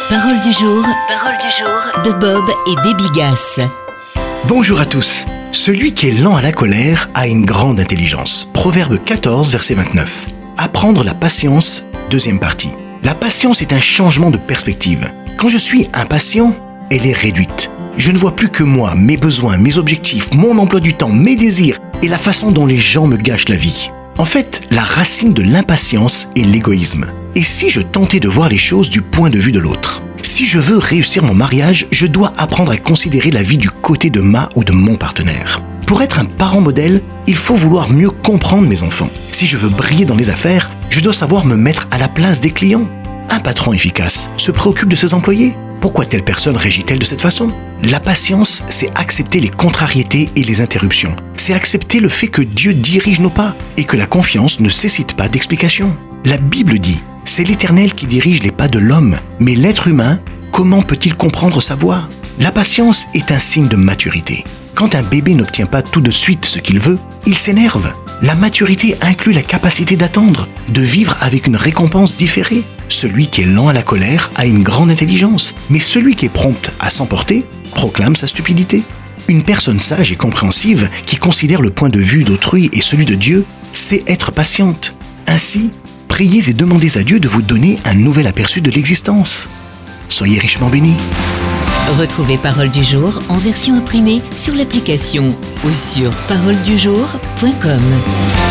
Parole du jour de Bob et Debbie Gass. Bonjour à tous. Celui qui est lent à la colère a une grande intelligence. Proverbe 14, verset 29. Apprendre la patience, deuxième partie. La patience est un changement de perspective. Quand je suis impatient, elle est réduite. Je ne vois plus que moi, mes besoins, mes objectifs, mon emploi du temps, mes désirs et la façon dont les gens me gâchent la vie. En fait, la racine de l'impatience est l'égoïsme. Et si je tentais de voir les choses du point de vue de l'autre ? Si je veux réussir mon mariage, je dois apprendre à considérer la vie du côté de ma ou de mon partenaire. Pour être un parent modèle, il faut vouloir mieux comprendre mes enfants. Si je veux briller dans les affaires, je dois savoir me mettre à la place des clients. Un patron efficace se préoccupe de ses employés. Pourquoi telle personne réagit-elle de cette façon ? La patience, c'est accepter les contrariétés et les interruptions. C'est accepter le fait que Dieu dirige nos pas et que la confiance ne nécessite pas d'explication. La Bible dit « C'est l'Éternel qui dirige les pas de l'homme, mais l'être humain, comment peut-il comprendre sa voix ?» La patience est un signe de maturité. Quand un bébé n'obtient pas tout de suite ce qu'il veut, il s'énerve. La maturité inclut la capacité d'attendre, de vivre avec une récompense différée. Celui qui est lent à la colère a une grande intelligence, mais celui qui est prompt à s'emporter proclame sa stupidité. Une personne sage et compréhensive qui considère le point de vue d'autrui et celui de Dieu, sait être patiente. Ainsi, priez et demandez à Dieu de vous donner un nouvel aperçu de l'existence. Soyez richement bénis. Retrouvez Parole du jour en version imprimée sur l'application ou sur paroledujour.com.